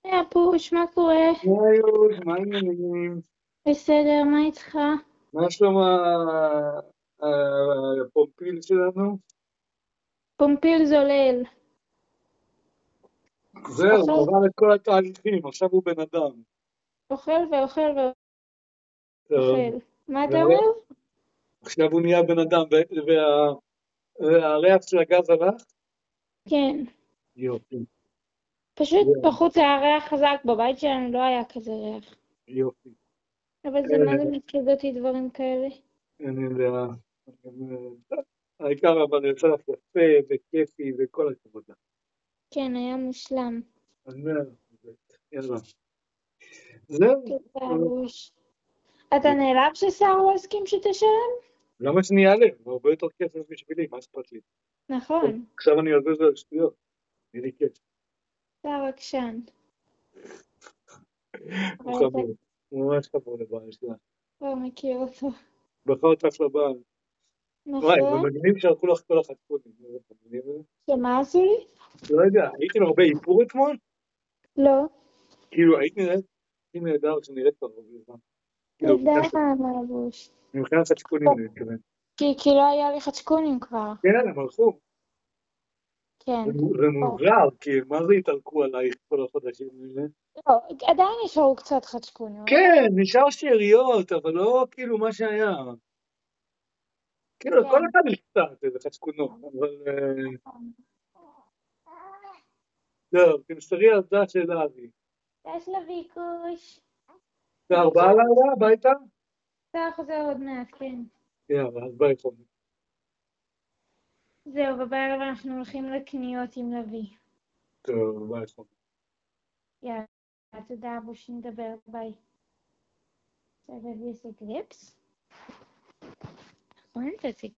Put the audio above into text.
פוש, מה קורה? היוש, מה העניינים? בסדר, מה איתך? מה שלום הפומפיל שלנו? פומפיל זולל. זהו, הוא אוכל, עבר את כל התהליכים, עכשיו הוא בן אדם. אוכל ואוכל טוב, ואוכל. מה אתה והרי- אומר? עכשיו הוא נהיה בן אדם, והריח של הגז הלך? כן. יופי, פשוט זהו, בחוץ היה ריח חזק, בבית שלנו לא היה כזה ריח. יופי. אבל זה מה זה מטריד אותי דברים כאלה. אני יודע, העיקר אבל יצא לך יפה וכיפי וכל הכבוד לך. כן, היה מושלם. אז יאללה. זהו, תודה, בוש. אתה נעלב ששר לא הסכים שתשלם? למה שאני אעלה? הוא הרבה יותר כסף בשבילי, מה אכפת לי? נכון, עכשיו אני אעזור על שטויות, אין לי כיף. שר עקשן. אבל הוא אתה חמור, הוא ממש חמור לבעל שלה. כבר מכיר אותו. בחר אותך לבעל. וואי, זה נכון? מגניב שהלכו לך כל החתפונים. מגניב זה? שמה עשו לי? לא יודע, הייתי לו הרבה איפור אתמול? לא. כאילו, היית נראית, הכי נהדר שנראית כבר הרבה זמן. כאילו, תודה, בוש. מבחינת חתפונים אני מתכוון. כי לא היה לי חצ'קונים כבר. כן, הם הלכו. כן. זה או. מוזר, כי מה זה התעלקו עלייך כל החודשים האלה? לא, עדיין נשארו קצת חצ'קונים, אבל לא... כן, נשאר שאריות, אבל לא כאילו מה שהיה. כאילו, כל כן. אחד יש קצת איזה חצ'קונות, אבל... טוב, תמסרי על זה של אבי. יש לה ביקוש. זה אני 4 חושבת לילה הביתה? שאתה חוזר עוד מעט, כן. יאללה, אז ביי חומר. זהו, ובערב אנחנו הולכים לקניות עם לוי. טוב, ביי חומר. יאללה, תודה, בושי, נדבר, ביי. עכשיו לוי עושה גריפס? נכון, תעשי